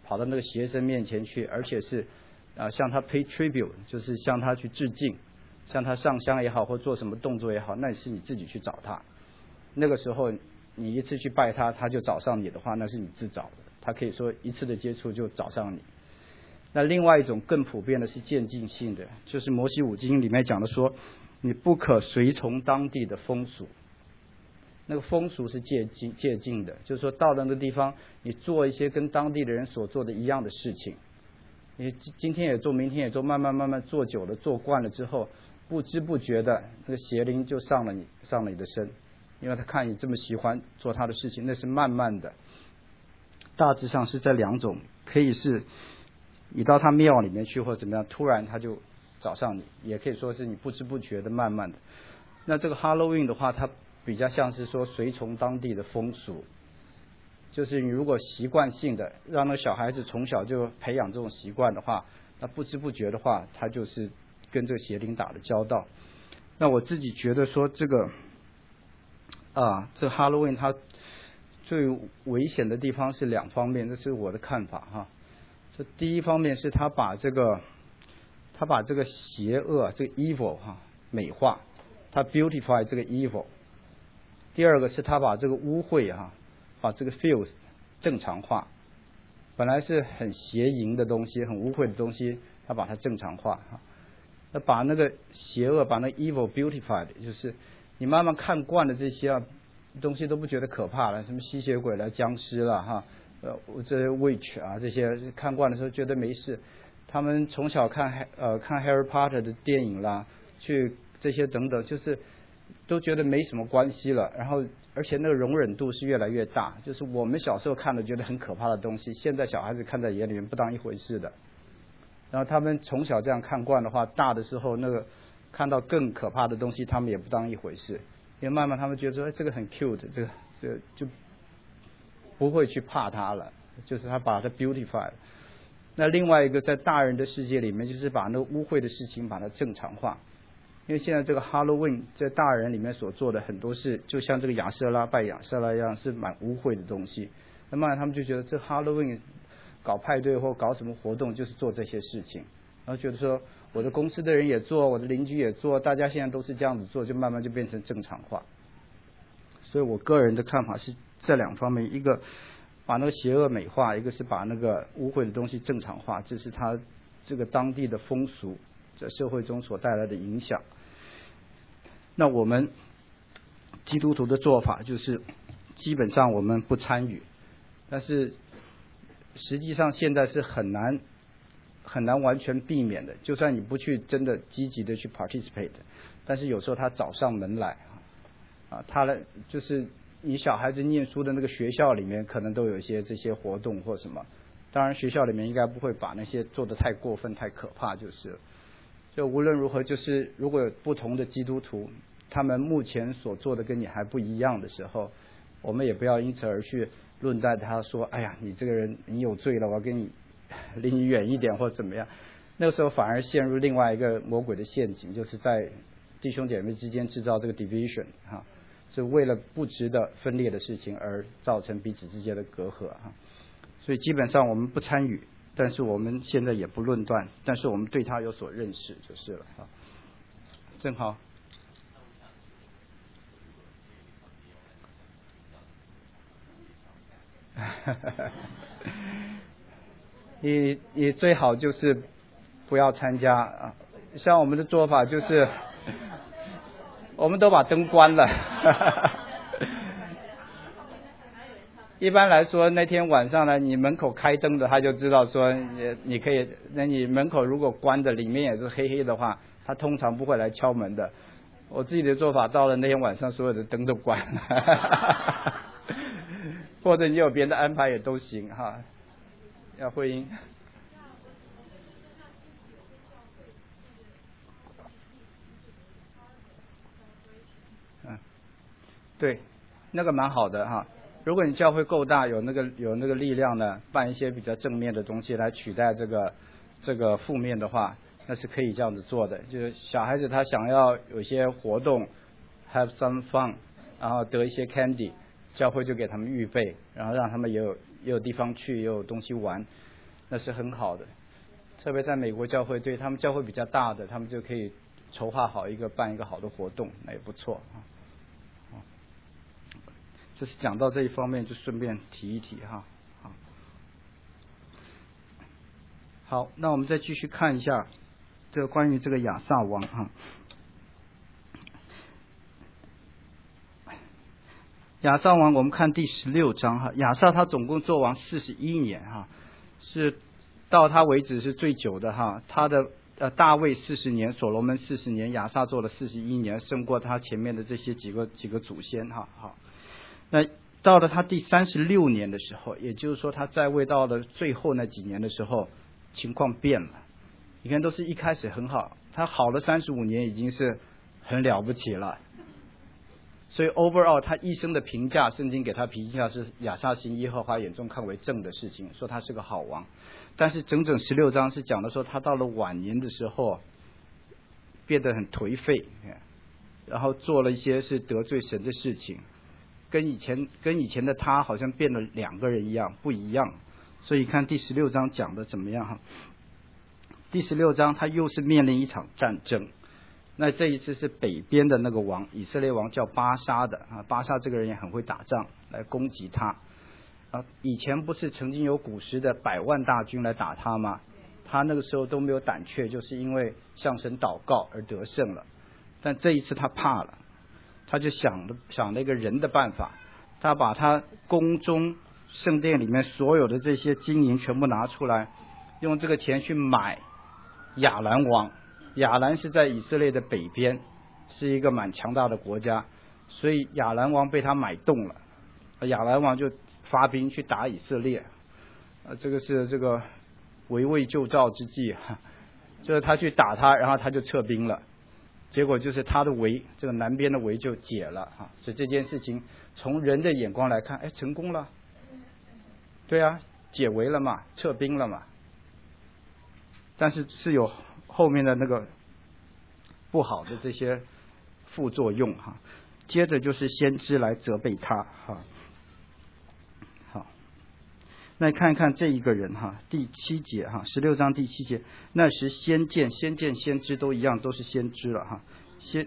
跑到那个邪神面前去，而且是啊向他 pay tribute， 就是向他去致敬，向他上香也好，或做什么动作也好，那是你自己去找他。那个时候你一次去拜他，他就找上你的话，那是你自找的。他可以说一次的接触就找上你。那另外一种更普遍的是渐进性的，就是摩西五经里面讲的说，你不可随从当地的风俗。那个风俗是借进借进的，就是说到了那个地方，你做一些跟当地的人所做的一样的事情，你今天也做，明天也做，慢慢慢慢做久了，做惯了之后，不知不觉的那个邪灵就上了你上了你的身，因为他看你这么喜欢做他的事情，那是慢慢的。大致上是这两种，可以是你到他庙里面去或怎么样，突然他就找上你，也可以说是你不知不觉的慢慢的。那这个 Halloween 的话，它比较像是说随从当地的风俗，就是你如果习惯性的让那个小孩子从小就培养这种习惯的话，那不知不觉的话，他就是跟这个邪灵打了交道。那我自己觉得说这个啊，这 Halloween 它最危险的地方是两方面，这是我的看法哈。这第一方面是他把这个他把这个邪恶这个 evil 哈美化，他 beautify 这个 evil。第二个是他把这个污秽哈，把这个 filth 正常化，本来是很邪淫的东西，很污秽的东西，他把它正常化哈。那把那个邪恶，把那 evil beautified， 就是你慢慢看惯了这些啊东西都不觉得可怕了，什么吸血鬼了、僵尸了哈，呃，这些 witch 啊这些看惯的时候觉得没事。他们从小看呃看 Harry Potter 的电影啦，去这些等等，就是都觉得没什么关系了。然后而且那个容忍度是越来越大，就是我们小时候看的觉得很可怕的东西，现在小孩子看在眼里面不当一回事的。然后他们从小这样看惯的话，大的时候那个看到更可怕的东西，他们也不当一回事。因为慢慢他们觉得说，哎，这个很 cute， 这个这个就不会去怕它了，就是他把它 beautify。那另外一个在大人的世界里面，就是把那个污秽的事情把它正常化。因为现在这个 Halloween 在大人里面所做的很多事，就像这个亚瑟拉拜亚瑟拉一样，是蛮污秽的东西。那慢慢他们就觉得这 Halloween 搞派对或搞什么活动就是做这些事情，然后觉得说我的公司的人也做，我的邻居也做，大家现在都是这样子做，就慢慢就变成正常化。所以我个人的看法是这两方面，一个把那个邪恶美化，一个是把那个污秽的东西正常化，这是他这个当地的风俗在社会中所带来的影响。那我们基督徒的做法就是基本上我们不参与，但是实际上现在是很难很难完全避免的，就算你不去真的积极的去 participate， 但是有时候他找上门来啊，他来就是你小孩子念书的那个学校里面可能都有一些这些活动或什么，当然学校里面应该不会把那些做得太过分太可怕，就是就无论如何，就是如果有不同的基督徒，他们目前所做的跟你还不一样的时候，我们也不要因此而去论断他说，哎呀，你这个人你有罪了，我要跟你离你远一点或怎么样。那个时候反而陷入另外一个魔鬼的陷阱，就是在弟兄姐妹之间制造这个 division 哈，是为了不值得分裂的事情而造成彼此之间的隔阂哈。所以基本上我们不参与，但是我们现在也不论断，但是我们对他有所认识就是了啊。正好你你最好就是不要参加啊，像我们的做法就是我们都把灯关了一般来说那天晚上呢，你门口开灯的他就知道说你你可以，那你门口如果关的里面也是黑黑的话，他通常不会来敲门的。我自己的做法，到了那天晚上所有的灯都关了或者你有别的安排也都行哈。要会阴嗯，对，那个蛮好的哈。如果你教会够大，有那个有那个力量呢，办一些比较正面的东西来取代这个这个负面的话，那是可以这样子做的。就是小孩子他想要有一些活动 have some fun， 然后得一些 candy， 教会就给他们预备，然后让他们也有也有地方去，也有东西玩。 那是很好的。特别在美国教会，对他们教会比较大的，他们就可以筹划好一个办一个好的活动，那也不错啊。就是讲到这一方面，就顺便提一提哈。好，好，那我们再继续看一下这个关于这个亚萨王哈。亚萨王，我们看第十六章哈。亚萨他总共做王四十一年哈，是到他为止是最久的哈。他的呃大卫四十年，所罗门四十年，亚萨做了四十一年，胜过他前面的这些几个几个祖先哈。好，那到了他第三十六年的时候，也就是说他在位到了最后那几年的时候，情况变了。你看，都是一开始很好，他好了三十五年已经是很了不起了。所以 overall 他一生的评价，圣经给他评价是亚萨行耶和华眼中看为正的事情，说他是个好王。但是整整十六章是讲的说他到了晚年的时候变得很颓废，然后做了一些是得罪神的事情，跟以前跟以前的他好像变了两个人一样，不一样。所以看第十六章讲的怎么样哈？第十六章他又是面临一场战争。那这一次是北边的那个王，以色列王叫巴沙的啊，巴沙这个人也很会打仗，来攻击他啊。以前不是曾经有古时的百万大军来打他吗？他那个时候都没有胆怯，就是因为向神祷告而得胜了。但这一次他怕了，他就想了想了一个人的办法，他把他宫中圣殿里面所有的这些金银全部拿出来，用这个钱去买亚兰王。亚兰是在以色列的北边，是一个蛮强大的国家，所以亚兰王被他买动了，亚兰王就发兵去打以色列，呃，这个是这个围魏救赵之计，就是他去打他，然后他就撤兵了，结果就是他的围，这个南边的围就解了啊，所以这件事情从人的眼光来看，哎，成功了，对啊，解围了嘛，撤兵了嘛，但是是有后面的那个不好的这些副作用哈，接着就是先知来责备他哈。好，那看一看这一个人哈，第七节哈，十六章第七节，那时先见、先见、先知都一样，都是先知了哈。先，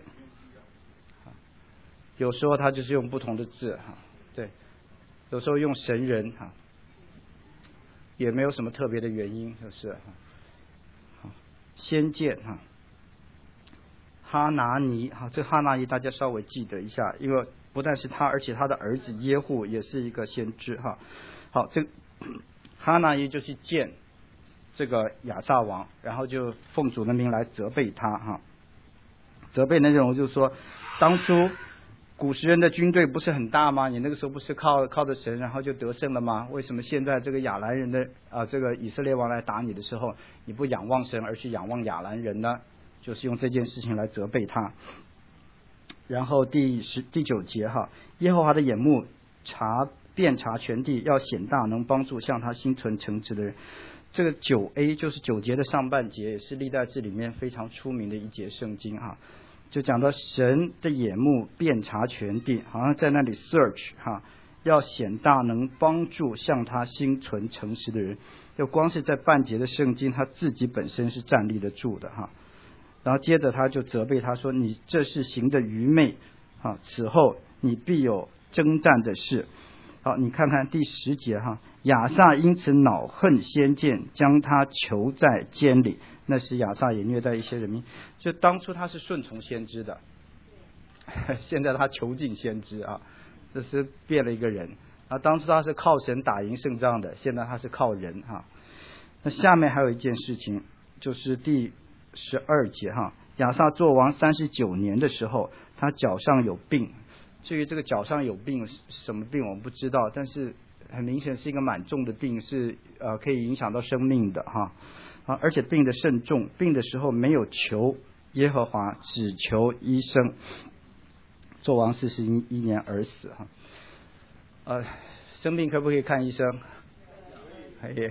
有时候他就是用不同的字哈，对，有时候用神人哈，也没有什么特别的原因，就是哈。先见哈，哈拿尼哈，这哈拿尼大家稍微记得一下，因为不但是他，而且他的儿子耶户也是一个先知哈。好，这哈拿尼就去见这个亚萨王，然后就奉主的名来责备他哈。责备的内容就是说，当初古时人的军队不是很大吗？你那个时候不是靠靠着神，然后就得胜了吗？为什么现在这个亚兰人的啊、呃，这个以色列王来打你的时候，你不仰望神，而去仰望亚兰人呢？就是用这件事情来责备他。然后第十第九节哈，耶和华的眼目察遍察全地，要显大能，帮助向他心存诚实的人。这个九 A 就是九节的上半节，也是历代志里面非常出名的一节圣经哈。就讲到神的眼目遍察全地，好像在那里 search 哈，要显大能，帮助向他心存诚实的人。就光是在半节的圣经，他自己本身是站立得住的哈。然后接着他就责备他说：“你这是行的愚昧啊！此后你必有征战的事。”好，你看看第十节哈，亚萨因此恼恨先见，将他囚在监里。那时亚萨也虐待一些人民。就当初他是顺从先知的，现在他囚禁先知啊，这是变了一个人啊。当初他是靠神打赢胜仗的，现在他是靠人哈。那下面还有一件事情，就是第十二节哈，亚萨做王三十九年的时候，他脚上有病。至于这个脚上有病什么病我们不知道，但是很明显是一个蛮重的病，是呃可以影响到生命的哈啊，而且病的甚重，病的时候没有求耶和华，只求医生。做王四十一年而死哈。呃，生病可不可以看医生？可以，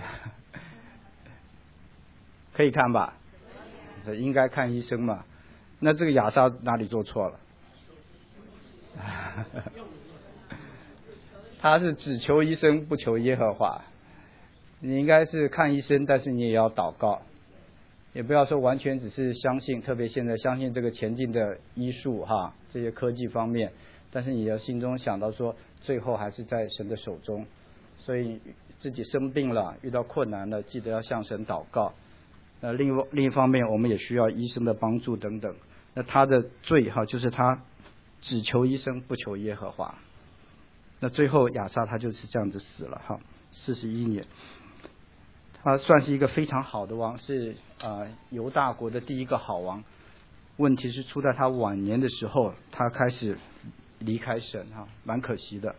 可以看吧？应该看医生嘛。那这个亚萨哪里做错了？他是只求医生不求耶和华， 你应该是看医生，但是你也要祷告，也不要说完全只是相信，特别现在相信这个前进的医术哈，这些科技方面，但是你要心中想到说，最后还是在神的手中，所以自己生病了，遇到困难了，记得要向神祷告。那另外另一方面，我们也需要医生的帮助等等。那他的罪哈，就是他只求医生，不求耶和华。那最后亚撒他就是这样子死了哈，四十一年。他算是一个非常好的王，是啊犹大国的第一个好王。问题是出在他晚年的时候，他开始离开神哈，蛮可惜的。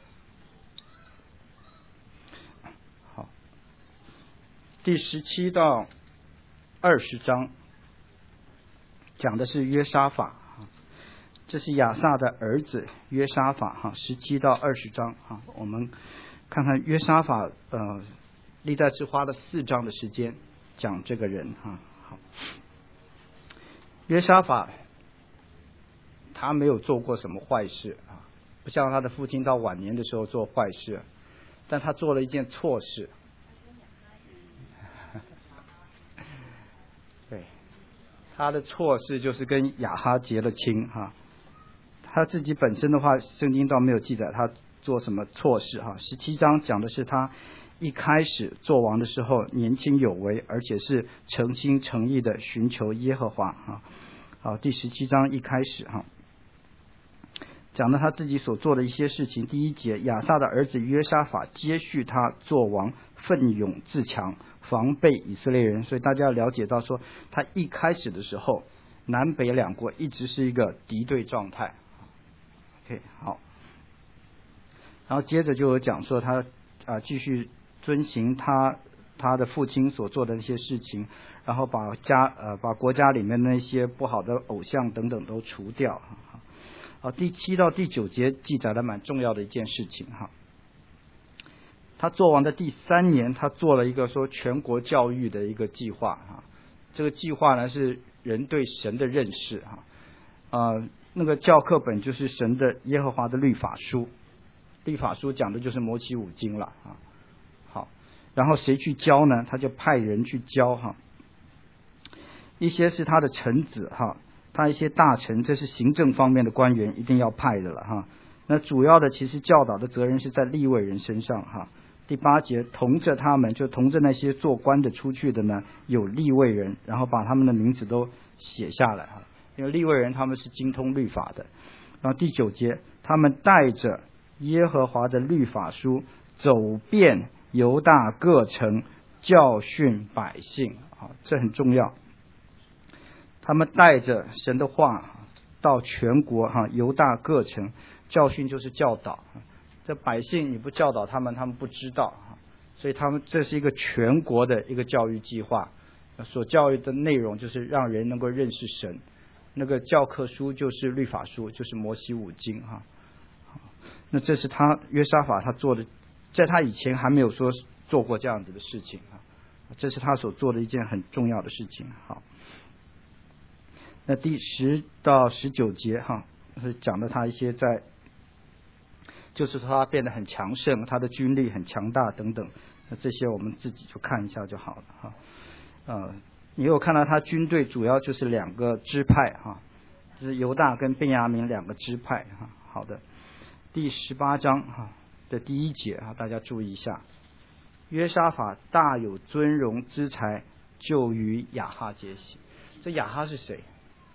好，第十七到二十章讲的是约沙法，这是亚撒的儿子约沙法哈，十七到二十章哈，我们看看约沙法呃。历代志花了四章的时间讲这个人哈。好，约沙法他没有做过什么坏事啊，不像他的父亲到晚年的时候做坏事，但他做了一件错事。对，他的错事就是跟亚哈结了亲哈。他自己本身的话，圣经倒没有记载他做什么错事哈。十七章讲的是他一开始做王的时候年轻有为，而且是诚心诚意的寻求耶和华哈。好，第十七章一开始哈，讲了他自己所做的一些事情。第一节，亚撒的儿子约沙法接续他做王，奋勇自强，防备以色列人。所以大家要了解到说，他一开始的时候，南北两国一直是一个敌对状态。OK， 好，然后接着就有讲说他啊继续遵行他他的父亲所做的那些事情，然后把家呃把国家里面那些不好的偶像等等都除掉。好，第七到第九节记载了蛮重要的一件事情哈。他做完的第三年，他做了一个说全国教育的一个计划哈。这个计划呢是人对神的认识哈，呃那个教课本就是神的耶和华的律法书，律法书讲的就是摩西五经了啊。好，然后谁去教呢？他就派人去教哈。一些是他的臣子哈，他一些大臣，这是行政方面的官员一定要派的了哈。那主要的其实教导的责任是在利未人身上哈。第八节，同着他们，就同着那些做官的出去的呢，有利未人，然后把他们的名字都写下来哈。因为利未人他们是精通律法的。然后第九节，他们带着耶和华的律法书走遍犹大各城，教训百姓啊，这很重要。他们带着神的话到全国哈，犹大各城，教训就是教导。这百姓你不教导他们，他们不知道，所以他们这是一个全国的一个教育计划，所教育的内容就是让人能够认识神。那个教科书就是律法书，就是摩西五经哈。那这是他约沙法他做的，在他以前还没有说做过这样子的事情啊，这是他所做的一件很重要的事情。好，那第十到十九节哈，是讲了他一些在，就是说他变得很强盛，他的军力很强大等等。那这些我们自己就看一下就好了哈。呃，你有看到他军队主要就是两个支派哈，就是犹大跟便雅悯两个支派哈。好的，第十八章哈的第一节哈，大家注意一下，约沙法大有尊荣之才，就与亚哈结习。这亚哈是谁？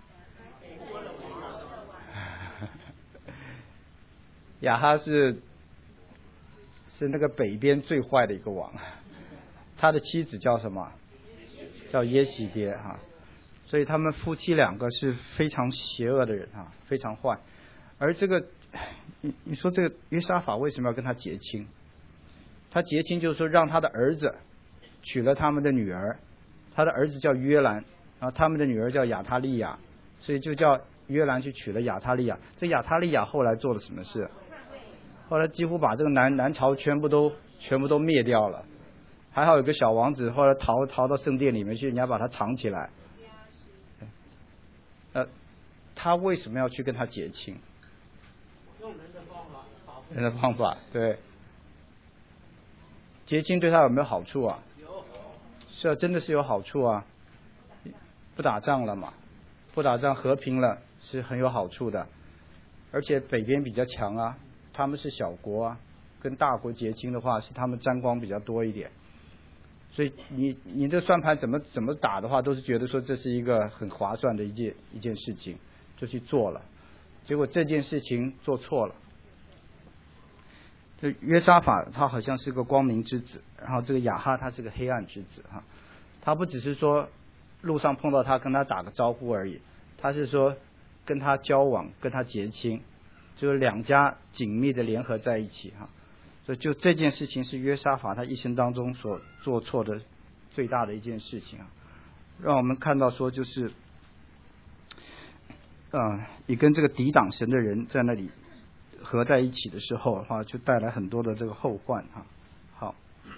亚哈是是那个北边最坏的一个王，他的妻子叫什么？叫耶洗别哈，所以他们夫妻两个是非常邪恶的人哈，非常坏。而这个你你说这个约沙法为什么要跟他结亲？他结亲就是说让他的儿子娶了他们的女儿，他的儿子叫约兰，然后他们的女儿叫亚他利亚，所以就叫约兰去娶了亚他利亚。这亚他利亚后来做了什么事？后来几乎把这个南南朝全部都全部都灭掉了。还好有个小王子后来逃逃到圣殿里面去，人家把他藏起来。呃，他为什么要去跟他结亲？ 用人的方法， 人的方法，对。结亲对他有没有好处啊？ 有。 是啊，真的是有好处啊，不打仗了嘛，不打仗和平了是很有好处的，而且北边比较强啊，他们是小国啊，跟大国结亲的话是他们沾光比较多一点，所以你你这算盘怎么怎么打的话，都是觉得说这是一个很划算的一件一件事情，就去做了，结果这件事情做错了。就约沙法他好像是个光明之子，然后这个亚哈他是个黑暗之子哈，他不只是说路上碰到他跟他打个招呼而已，他是说跟他交往跟他结亲，就是两家紧密的联合在一起哈，所以就这件事情是约沙法他一生当中所做错的最大的一件事情啊，让我们看到说就是呃你跟这个抵挡神的人在那里合在一起的时候的话，就带来很多的这个后患哈。好，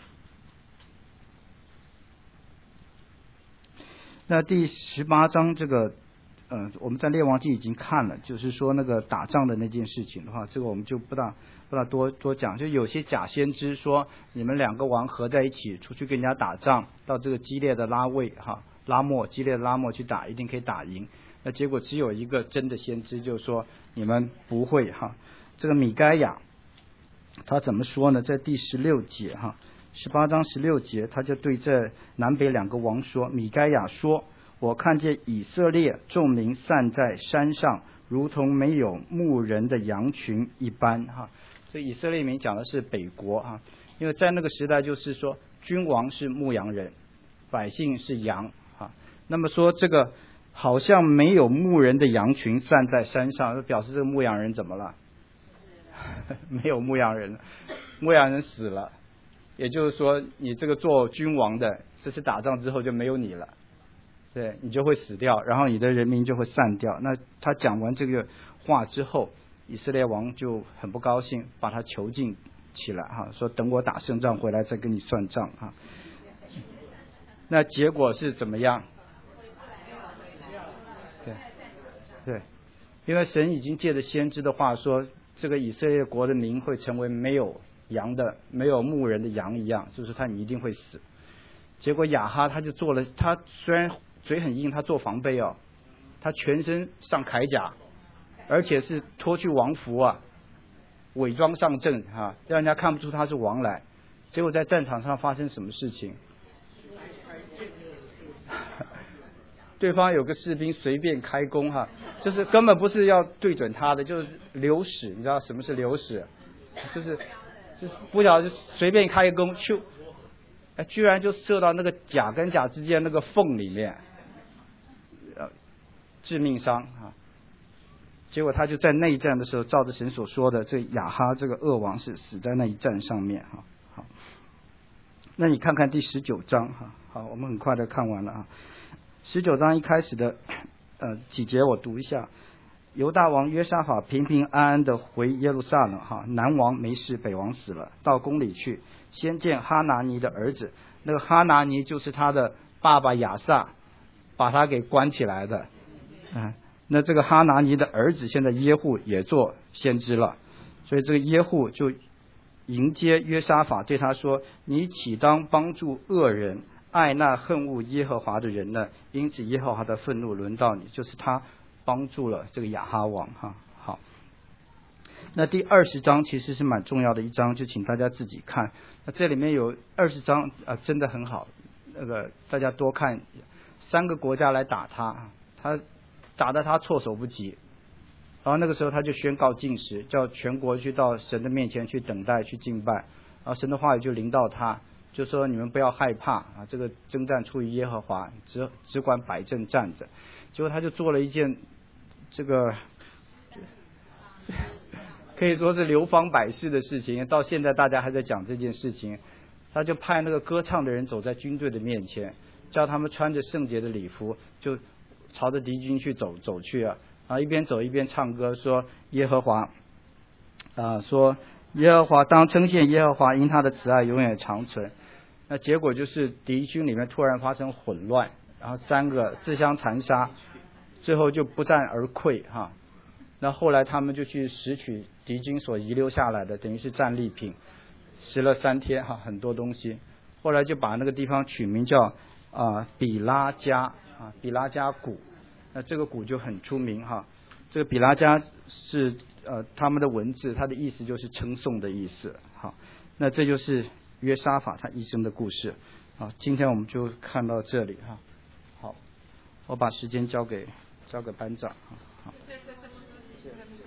那第十八章这个，呃，我们在列王记已经看了，就是说那个打仗的那件事情的话，这个我们就不大不大多多讲。就有些假先知说，你们两个王合在一起出去跟人家打仗，到这个激烈的拉位哈拉莫激烈的拉莫去打，一定可以打赢。那结果只有一个真的先知，就说你们不会哈。这个米该亚他怎么说呢？在第十六节哈，十八章十六节，他就对这南北两个王说：米该亚说，我看见以色列众民散在山上，如同没有牧人的羊群一般哈。这以色列民讲的是北国哈，因为在那个时代就是说君王是牧羊人，百姓是羊哈。那么说这个好像没有牧人的羊群散在山上，表示这个牧羊人怎么了？没有牧羊人，牧羊人死了，也就是说你这个做君王的，这次打仗之后就没有你了，对，你就会死掉，然后你的人民就会散掉。那他讲完这个话之后，以色列王就很不高兴，把他囚禁起来哈，说等我打胜仗回来再跟你算账哈。那结果是怎么样？对对，因为神已经借着先知的话说，这个以色列国的民会成为没有羊的、没有牧人的羊一样，就是他你一定会死。结果亚哈他就做了，他虽然嘴很硬，他做防备哦，他全身上铠甲，而且是脱去王服啊，伪装上阵啊，让人家看不出他是王来。结果在战场上发生什么事情？对方有个士兵随便开弓哈，就是根本不是要对准他的，就是流矢，你知道什么是流矢？就是就是不晓得就随便开弓，就哎居然就射到那个甲跟甲之间那个缝里面，呃，致命伤啊！结果他就在内战的时候，照着神所说的，这亚哈这个恶王是死在那一战上面哈。好，那你看看第十九章哈，好，我们很快的看完了啊。十九章一开始的呃几节我读一下。犹大王约沙法平平安安的回耶路撒冷哈，南王没事，北王死了，到宫里去，先见哈拿尼的儿子，那个哈拿尼就是他的爸爸亚撒把他给关起来的，嗯，那这个哈拿尼的儿子现在耶户也做先知了，所以这个耶户就迎接约沙法，对他说：你岂当帮助恶人，爱那恨恶耶和华的人呢？因此耶和华的愤怒轮到你，就是他帮助了这个亚哈王哈。好，那第二十章其实是蛮重要的一章，就请大家自己看。那这里面有二十章啊，真的很好，那个大家多看。三个国家来打他，他打得他措手不及，然后那个时候他就宣告禁食，叫全国去到神的面前去等待去敬拜，然后神的话语就临到他，就说你们不要害怕啊，这个征战出于耶和华，只只管摆正站着。结果他就做了一件这个可以说是流芳百世的事情，到现在大家还在讲这件事情。他就派那个歌唱的人走在军队的面前，叫他们穿着圣洁的礼服，就朝着敌军去走走去啊，啊一边走一边唱歌，说耶和华啊，说耶和华当称谢耶和华，因他的慈爱永远长存。那结果就是敌军里面突然发生混乱，然后三个自相残杀，最后就不战而溃哈。那后来他们就去拾取敌军所遗留下来的，等于是战利品，拾了三天哈，很多东西。后来就把那个地方取名叫啊比拉加啊比拉加鼓，那这个鼓就很出名哈。这个比拉加是呃他们的文字，它的意思就是称颂的意思。好，那这就是约沙法他一生的故事。好，今天我们就看到这里哈。好，我把时间交给交给班长。好，谢谢。